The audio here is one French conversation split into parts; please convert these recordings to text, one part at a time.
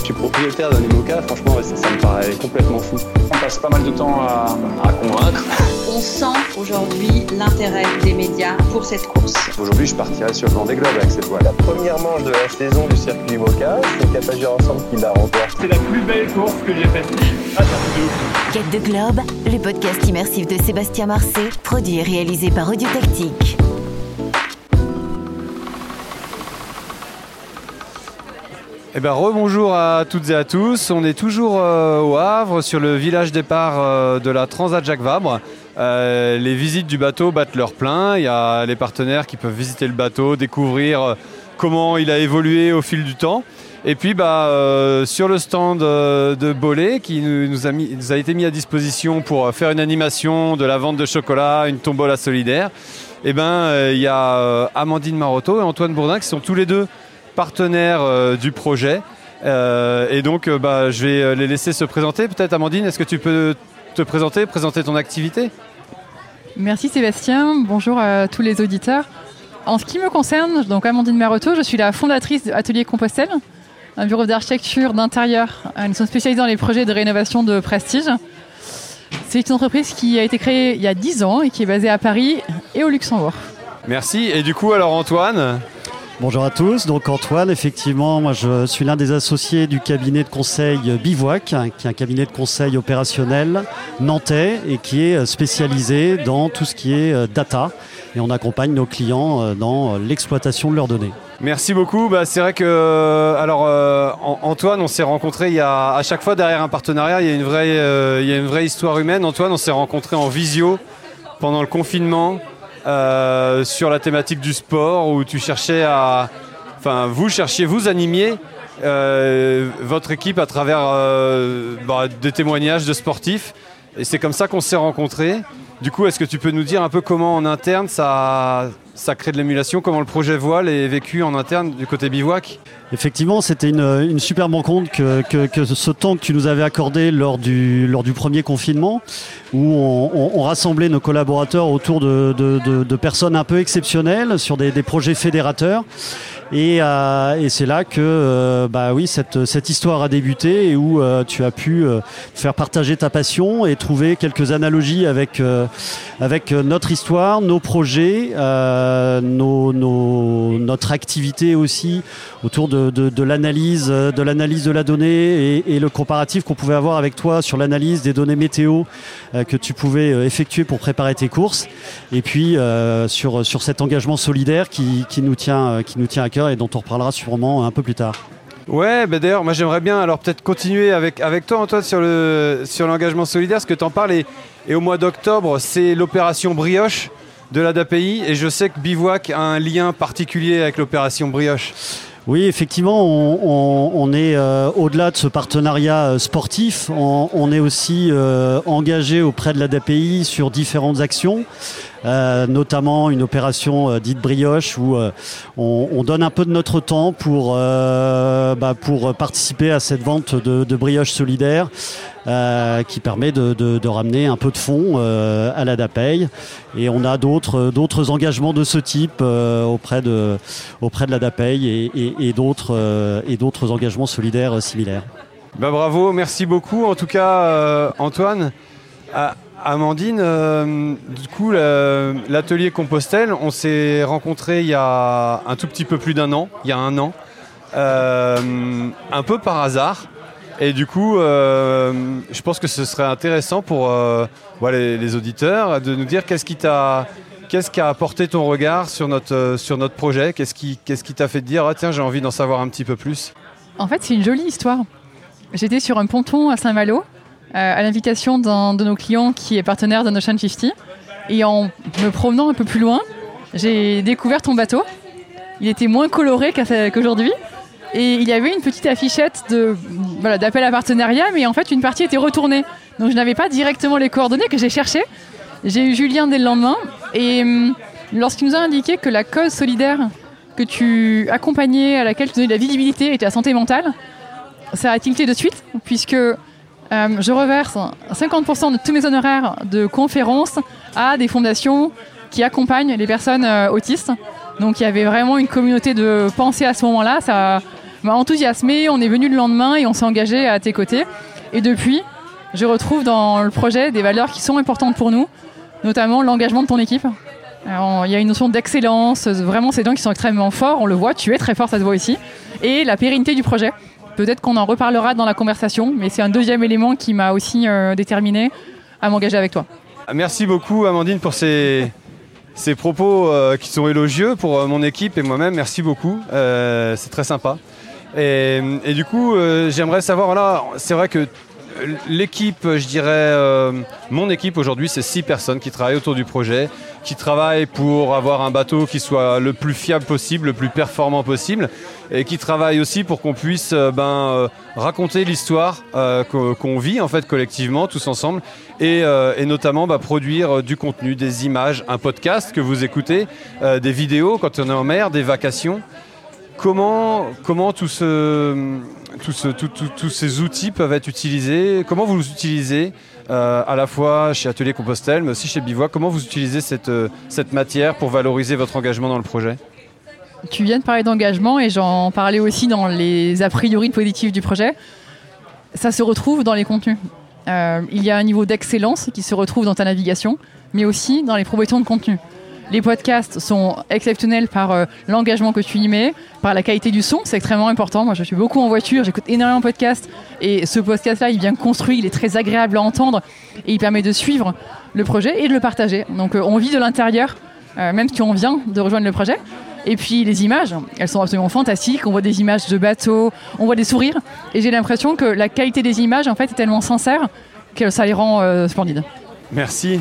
Je suis propriétaire d'un IMOCA, franchement ça me paraît complètement fou. On passe pas mal de temps à convaincre. On sent aujourd'hui l'intérêt des médias pour cette course. Aujourd'hui, je partirai sur le Vendée Globe avec cette voile. La première manche de la saison du circuit IMOCA, c'est Capagir Ensemble qui la remporte. C'est la plus belle course que j'ai faite. Ah, ça fait de ouf. Quête de Globe, le podcast immersif de Sébastien Marcet, produit et réalisé par Audio Tactique. Eh ben, rebonjour à toutes et à tous. On est toujours au Havre, sur le village départ de la Transat Jacques Vabre. Les visites du bateau battent leur plein. Il y a les partenaires qui peuvent visiter le bateau, découvrir comment il a évolué au fil du temps. Et puis sur le stand de Bollé qui nous a été mis à disposition pour faire une animation de la vente de chocolat, une tombola solidaire. Il y a Amandine Marotto et Antoine Bourdin qui sont tous les deux partenaires du projet. Et donc je vais les laisser se présenter. Peut-être Amandine, est-ce que tu peux te présenter ton activité ? Merci Sébastien, bonjour à tous les auditeurs. En ce qui me concerne, donc Amandine Marotto, je suis la fondatrice de Atelier Compostelle, un bureau d'architecture d'intérieur. Nous sommes spécialisés dans les projets de rénovation de prestige. C'est une entreprise qui a été créée il y a 10 ans et qui est basée à Paris et au Luxembourg. Merci. Et du coup, alors Antoine ? Bonjour à tous, donc Antoine, effectivement, moi je suis l'un des associés du cabinet de conseil Bivouac, qui est un cabinet de conseil opérationnel nantais et qui est spécialisé dans tout ce qui est data. Et on accompagne nos clients dans l'exploitation de leurs données. Merci beaucoup. C'est vrai que Antoine, on s'est rencontrés à chaque fois derrière un partenariat, il y a une vraie histoire humaine. Antoine, on s'est rencontrés en visio pendant le confinement. Sur la thématique du sport où tu cherchais vous animiez votre équipe à travers des témoignages de sportifs et c'est comme ça qu'on s'est rencontrés. Du coup, est-ce que tu peux nous dire un peu comment en interne ça crée de l'émulation, comment le projet Voile est vécu en interne du côté Bivouac ? Effectivement, c'était une superbe rencontre que ce temps que tu nous avais accordé lors du premier confinement, où on rassemblait nos collaborateurs autour de personnes un peu exceptionnelles sur des projets fédérateurs. Et c'est là que cette histoire a débuté et où tu as pu faire partager ta passion et trouver quelques analogies avec notre histoire, nos projets, notre activité aussi autour de l'analyse de la donnée et le comparatif qu'on pouvait avoir avec toi sur l'analyse des données météo que tu pouvais effectuer pour préparer tes courses. Et puis sur cet engagement solidaire qui nous tient à cœur et dont on reparlera sûrement un peu plus tard. Ouais, d'ailleurs, moi j'aimerais bien alors peut-être continuer avec toi Antoine sur l'engagement solidaire, ce que tu en parles. Et au mois d'octobre, c'est l'opération Brioche de l'ADAPI et je sais que Bivouac a un lien particulier avec l'opération Brioche. Oui, effectivement, on est au-delà de ce partenariat sportif, on est aussi engagé auprès de l'ADAPI sur différentes actions, notamment une opération dite Brioche où on donne un peu de notre temps pour participer à cette vente de brioche solidaire qui permet de ramener un peu de fonds à l'ADAPEI. Et on a d'autres engagements de ce type auprès de l'ADAPEI et d'autres engagements solidaires similaires. Bravo, merci beaucoup. En tout cas, Antoine, Amandine, du coup, l'atelier Compostelle, on s'est rencontrés il y a un tout petit peu plus d'un an, il y a un an, un peu par hasard. Et du coup, je pense que ce serait intéressant pour les auditeurs de nous dire qu'est-ce qui a apporté ton regard sur notre projet, qu'est-ce qui t'a fait te dire tiens, j'ai envie d'en savoir un petit peu plus. En fait, c'est une jolie histoire. J'étais sur un ponton à Saint-Malo à l'invitation d'un de nos clients qui est partenaire d'Ocean 50 et en me promenant un peu plus loin, j'ai découvert ton bateau. Il était moins coloré qu'aujourd'hui. Et il y avait une petite affichette d'appel à partenariat, mais en fait, une partie était retournée. Donc, je n'avais pas directement les coordonnées que j'ai cherchées. J'ai eu Julien dès le lendemain. Et lorsqu'il nous a indiqué que la cause solidaire que tu accompagnais, à laquelle tu donnais de la visibilité, était la santé mentale, ça a tilté de suite, puisque je reverse 50% de tous mes honoraires de conférences à des fondations qui accompagnent les personnes autistes. Donc il y avait vraiment une communauté de pensée à ce moment-là. Ça m'a enthousiasmé. On est venu le lendemain et on s'est engagé à tes côtés. Et depuis, je retrouve dans le projet des valeurs qui sont importantes pour nous, notamment l'engagement de ton équipe. Alors, il y a une notion d'excellence, vraiment c'est des gens qui sont extrêmement forts, on le voit, tu es très fort, ça se voit ici. Et la pérennité du projet. Peut-être qu'on en reparlera dans la conversation, mais c'est un deuxième élément qui m'a aussi déterminé à m'engager avec toi. Merci beaucoup Amandine pour ces propos qui sont élogieux pour mon équipe et moi-même. Merci beaucoup, c'est très sympa. Et du coup, j'aimerais savoir, voilà, c'est vrai que l'équipe, je dirais, mon équipe aujourd'hui, c'est 6 personnes qui travaillent autour du projet, qui travaillent pour avoir un bateau qui soit le plus fiable possible, le plus performant possible, et qui travaillent aussi pour qu'on puisse raconter l'histoire qu'on vit en fait collectivement, tous ensemble, et notamment produire du contenu, des images, un podcast que vous écoutez, des vidéos quand on est en mer, des vacations. Comment tous ces outils peuvent être utilisés? Comment vous les utilisez à la fois chez Atelier Compostelle, mais aussi chez Bivouac? Comment vous utilisez cette matière pour valoriser votre engagement dans le projet? Tu viens de parler d'engagement et j'en parlais aussi dans les a priori positifs du projet. Ça se retrouve dans les contenus. Il y a un niveau d'excellence qui se retrouve dans ta navigation, mais aussi dans les propositions de contenu. Les podcasts sont exceptionnels par l'engagement que tu y mets, par la qualité du son, c'est extrêmement important. Moi, je suis beaucoup en voiture, j'écoute énormément de podcasts et ce podcast-là, il est bien construit, il est très agréable à entendre et il permet de suivre le projet et de le partager. Donc, on vit de l'intérieur, même si on vient de rejoindre le projet. Et puis, les images, elles sont absolument fantastiques. On voit des images de bateaux, on voit des sourires et j'ai l'impression que la qualité des images, en fait, est tellement sincère que ça les rend splendides. Merci.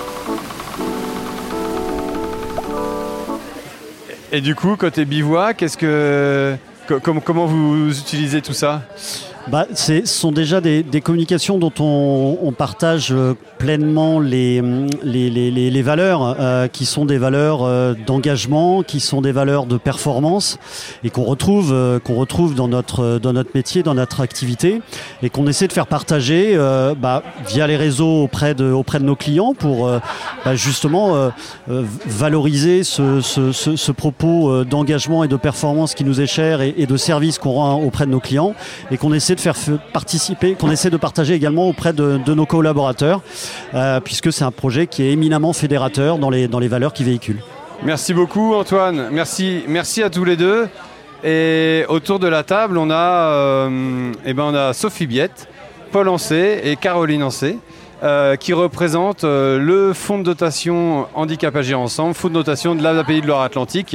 Et du coup, côté Bivouac, comment vous utilisez tout ça? Ce sont déjà des communications dont on partage pleinement les valeurs, qui sont des valeurs d'engagement, qui sont des valeurs de performance et qu'on retrouve dans notre métier, dans notre activité et qu'on essaie de faire partager via les réseaux auprès de nos clients pour justement valoriser ce propos d'engagement et de performance qui nous est cher et de service qu'on rend auprès de nos clients et qu'on essaie de faire participer, qu'on essaie de partager également auprès de nos collaborateurs, puisque c'est un projet qui est éminemment fédérateur dans les valeurs qu'il véhicule. Merci beaucoup Antoine, merci à tous les deux. Et autour de la table, on a Sophie Biette, Paul Ancet et Caroline Ancet, qui représentent le fonds de dotation Handicap Agir Ensemble, fonds de dotation de l'API de Loire-Atlantique,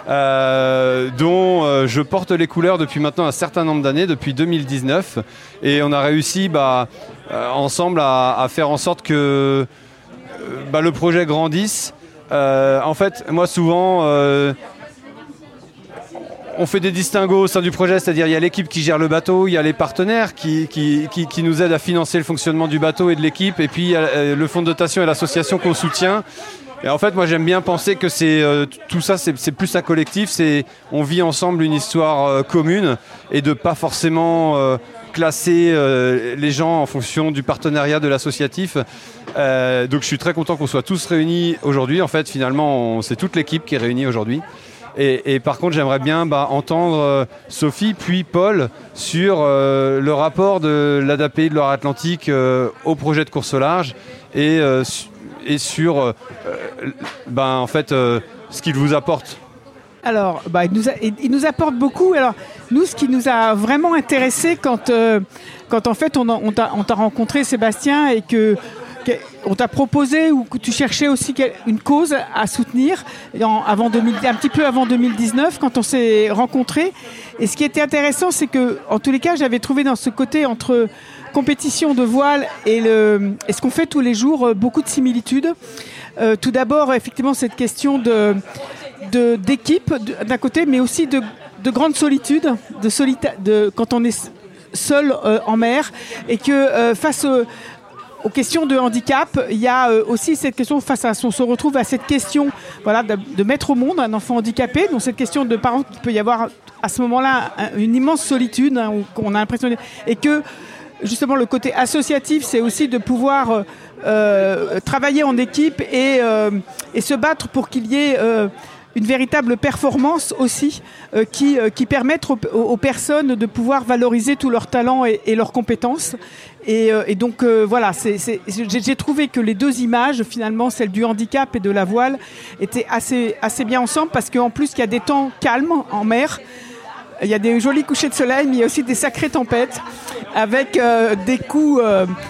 dont je porte les couleurs depuis maintenant un certain nombre d'années, depuis 2019. Et on a réussi ensemble à faire en sorte que le projet grandisse. En fait, moi souvent... on fait des distinguos au sein du projet, c'est-à-dire il y a l'équipe qui gère le bateau, il y a les partenaires qui nous aident à financer le fonctionnement du bateau et de l'équipe, et puis il y a le fonds de dotation et l'association qu'on soutient. Et en fait, moi j'aime bien penser que tout ça, c'est plus un collectif, on vit ensemble une histoire commune et de pas forcément classer les gens en fonction du partenariat de l'associatif. Donc je suis très content qu'on soit tous réunis aujourd'hui. En fait, finalement, c'est toute l'équipe qui est réunie aujourd'hui. Et par contre, j'aimerais bien entendre Sophie puis Paul sur le rapport de l'ADAPI de Loire-Atlantique au projet de course au large et sur ce qu'il vous apporte. Alors, il nous apporte beaucoup. Alors, nous, ce qui nous a vraiment intéressé quand en fait on t'a rencontré, Sébastien, et on t'a proposé ou que tu cherchais aussi une cause à soutenir un petit peu avant 2019 quand on s'est rencontrés. Et ce qui était intéressant, c'est que, en tous les cas, j'avais trouvé dans ce côté entre compétition de voile et ce qu'on fait tous les jours beaucoup de similitudes. Tout d'abord, effectivement, cette question d'équipe d'un côté, mais aussi de grande solitude, quand on est seul en mer et que face aux questions de handicap, il y a aussi cette question on se retrouve à cette question de mettre au monde un enfant handicapé, donc cette question de parents qu'il peut y avoir à ce moment-là une immense solitude, où on a l'impression et que justement le côté associatif, c'est aussi de pouvoir travailler en équipe et se battre pour qu'il y ait une véritable performance aussi qui permettent aux personnes de pouvoir valoriser tous leurs talents et leurs compétences. Et donc voilà, j'ai trouvé que les deux images, finalement, celle du handicap et de la voile, étaient assez bien ensemble parce qu'en plus, il y a des temps calmes en mer. Il y a des jolis couchers de soleil, mais il y a aussi des sacrées tempêtes avec des coups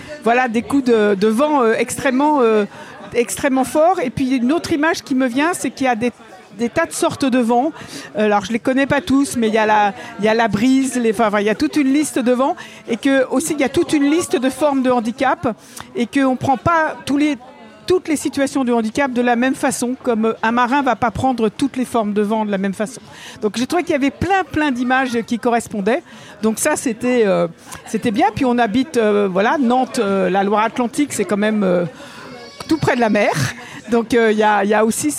de vent extrêmement forts. Et puis une autre image qui me vient, c'est qu'il y a des tas de sortes de vents. Alors je les connais pas tous, mais il y a la brise, il y a toute une liste de vents, et que aussi il y a toute une liste de formes de handicap, et qu'on prend pas toutes les situations de handicap de la même façon, comme un marin va pas prendre toutes les formes de vent de la même façon. Donc j'ai trouvé qu'il y avait plein d'images qui correspondaient. Donc ça c'était bien. Puis on habite Nantes, la Loire-Atlantique, c'est quand même tout près de la mer. Donc il y a aussi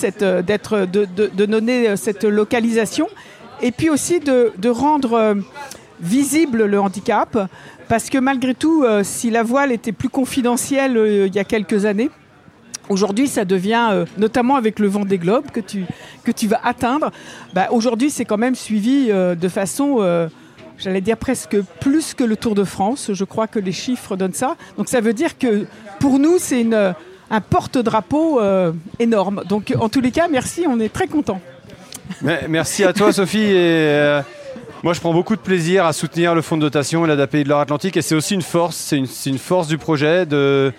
de donner cette localisation, et puis aussi de rendre visible le handicap, parce que malgré tout, si la voile était plus confidentielle il y a quelques années, aujourd'hui, ça devient, notamment avec le Vendée Globe que tu vas atteindre, aujourd'hui, c'est quand même suivi de façon, j'allais dire presque plus que le Tour de France. Je crois que les chiffres donnent ça. Donc ça veut dire que pour nous, c'est un porte-drapeau énorme. Donc en tous les cas, merci, on est très contents. Merci à toi, Sophie. Et moi, je prends beaucoup de plaisir à soutenir le fonds de dotation et l'ADAPI de Loire-Atlantique. Et c'est aussi une force, c'est une force du projet de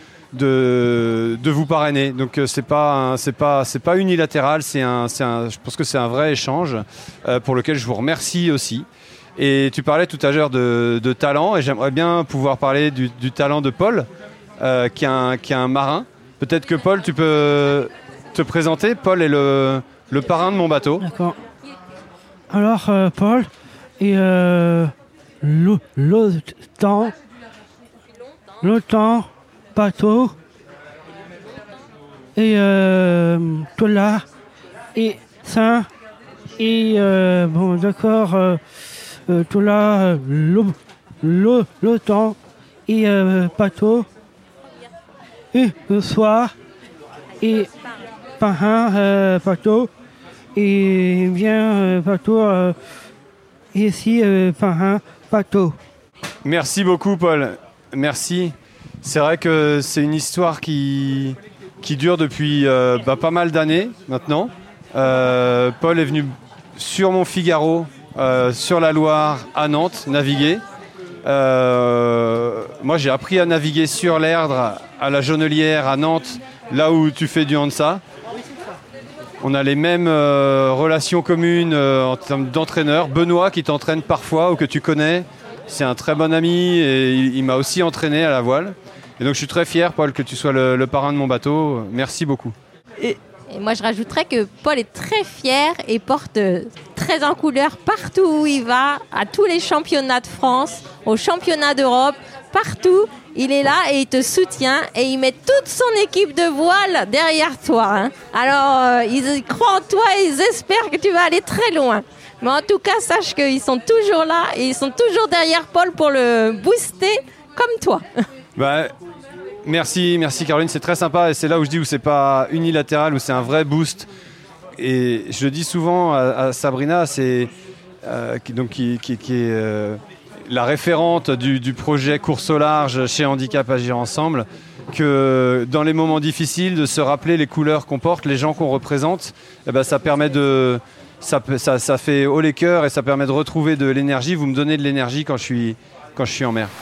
vous parrainer. Donc c'est pas unilatéral, je pense que c'est un vrai échange pour lequel je vous remercie aussi. Et tu parlais tout à l'heure de talent, et j'aimerais bien pouvoir parler du talent de Paul, qui est un marin. Peut-être que Paul, tu peux te présenter. Paul est le parrain de mon bateau. D'accord. Alors Paul est longtemps bateau, et tout là, et ça, et bon d'accord, tout là, le temps, et bateau, et le soir, et parrain bateau, et bien bateau, ici parrain bateau. Merci beaucoup, Paul. Merci. C'est vrai que c'est une histoire qui dure depuis pas mal d'années maintenant. Paul est venu sur mon Figaro, sur la Loire, à Nantes, naviguer. Moi, j'ai appris à naviguer sur l'Erdre, à la Jonelière, à Nantes, là où tu fais du Hansa. On a les mêmes relations communes en termes d'entraîneur. Benoît, qui t'entraîne parfois ou que tu connais, c'est un très bon ami, et il m'a aussi entraîné à la voile. Et donc je suis très fier, Paul, que tu sois le parrain de mon bateau. Merci beaucoup. Et moi, je rajouterais que Paul est très fier et porte très en couleur partout où il va, à tous les championnats de France, aux championnats d'Europe, partout. Il est là et il te soutient, et il met toute son équipe de voile derrière toi. Hein. Alors, ils croient en toi et ils espèrent que tu vas aller très loin. Mais en tout cas, sache qu'ils sont toujours là et ils sont toujours derrière Paul pour le booster comme toi. Merci Caroline, c'est très sympa, et c'est là où je dis où c'est pas unilatéral, où c'est un vrai boost. Et je le dis souvent à Sabrina, qui est la référente du projet Course au large chez Handicap Agir Ensemble, que dans les moments difficiles, de se rappeler les couleurs qu'on porte, les gens qu'on représente, ça permet ça fait haut les cœurs, et ça permet de retrouver de l'énergie. Vous me donnez de l'énergie quand je suis en mer.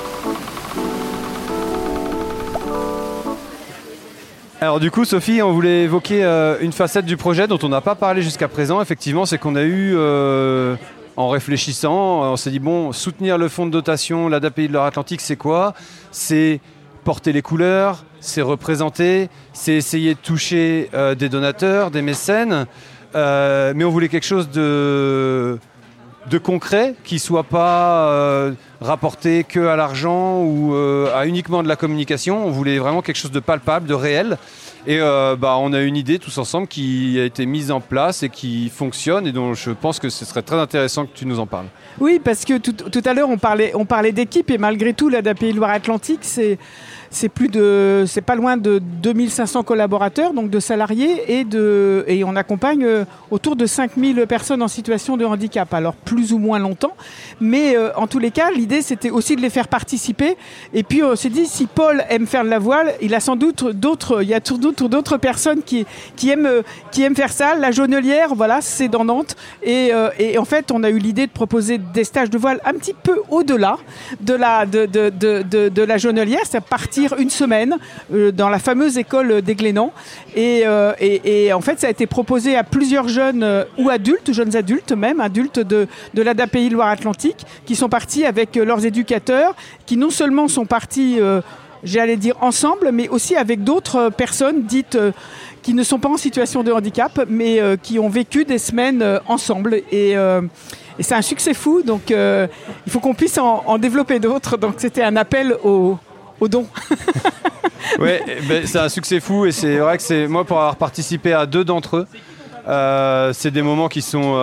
Alors du coup, Sophie, on voulait évoquer une facette du projet dont on n'a pas parlé jusqu'à présent. Effectivement, c'est qu'on a eu, en réfléchissant, on s'est dit, soutenir le fonds de dotation, l'ADAPI de Loire-Atlantique, c'est quoi ? C'est porter les couleurs, c'est représenter, c'est essayer de toucher des donateurs, des mécènes. Mais on voulait quelque chose de de concret, qui ne soit pas rapporté que à l'argent ou à uniquement de la communication. On voulait vraiment quelque chose de palpable, de réel. Et on a une idée tous ensemble qui a été mise en place et qui fonctionne et dont je pense que ce serait très intéressant que tu nous en parles. Oui, parce que tout à l'heure on parlait d'équipe et malgré tout l'ADAPI Loire-Atlantique c'est pas loin de 2500 collaborateurs, donc de salariés et on accompagne autour de 5000 personnes en situation de handicap. Alors plus ou moins longtemps, mais en tous les cas l'idée c'était aussi de les faire participer. Et puis on s'est dit si Paul aime faire de la voile, il y a sans doute d'autres personnes qui aiment faire ça. La Jonelière, voilà, c'est dans Nantes et en fait on a eu l'idée de proposer des stages de voile un petit peu au-delà de la Jonelière, c'est à partir une semaine dans la fameuse école des Glénans et en fait ça a été proposé à plusieurs jeunes ou adultes, jeunes adultes même, adultes de l'ADAPI Loire-Atlantique qui sont partis avec leurs éducateurs, qui non seulement sont partis j'allais dire ensemble, mais aussi avec d'autres personnes dites qui ne sont pas en situation de handicap, mais qui ont vécu des semaines ensemble et c'est un succès fou, donc il faut qu'on puisse en développer d'autres, donc c'était un appel au don. Oui, c'est un succès fou et c'est vrai que c'est moi pour avoir participé à 2 d'entre eux, c'est des moments qui sont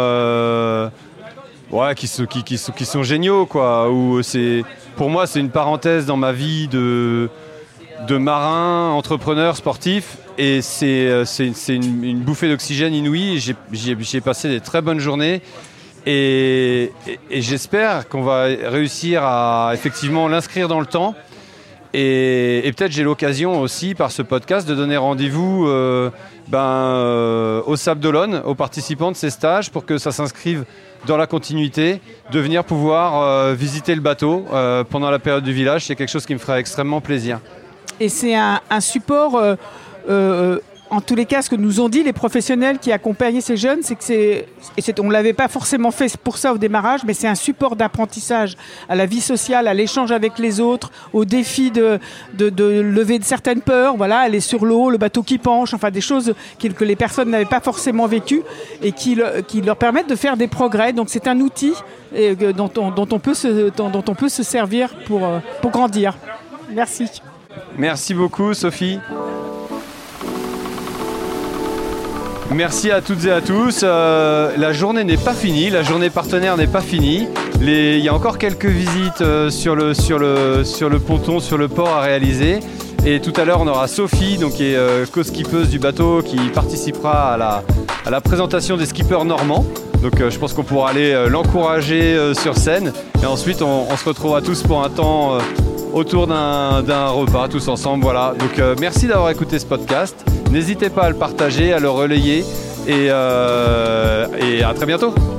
qui sont géniaux quoi. Où pour moi c'est une parenthèse dans ma vie de marin, entrepreneur, sportif et c'est une bouffée d'oxygène inouïe. J'ai passé des très bonnes journées. Et j'espère qu'on va réussir à effectivement l'inscrire dans le temps. Et peut-être j'ai l'occasion aussi par ce podcast de donner rendez-vous au Sable d'Olonne, aux participants de ces stages pour que ça s'inscrive dans la continuité, de venir pouvoir visiter le bateau pendant la période du village. C'est quelque chose qui me ferait extrêmement plaisir. Et c'est un support... en tous les cas, ce que nous ont dit les professionnels qui accompagnaient ces jeunes, c'est que on ne l'avait pas forcément fait pour ça au démarrage, mais c'est un support d'apprentissage à la vie sociale, à l'échange avec les autres, au défi de lever de certaines peurs, voilà, aller sur l'eau, le bateau qui penche, enfin des choses que les personnes n'avaient pas forcément vécues et qui leur permettent de faire des progrès. Donc c'est un outil dont on peut se servir pour grandir. Merci. Merci beaucoup, Sophie. Merci à toutes et à tous. La journée n'est pas finie, la journée partenaire n'est pas finie. Il y a encore quelques visites sur le ponton, sur le port à réaliser. Et tout à l'heure, on aura Sophie, donc, qui est co-skippeuse du bateau, qui participera à la présentation des skippers normands. Donc je pense qu'on pourra aller l'encourager sur scène. Et ensuite, on se retrouvera tous pour un temps autour d'un repas, tous ensemble. Voilà. Donc merci d'avoir écouté ce podcast. N'hésitez pas à le partager, à le relayer et à très bientôt.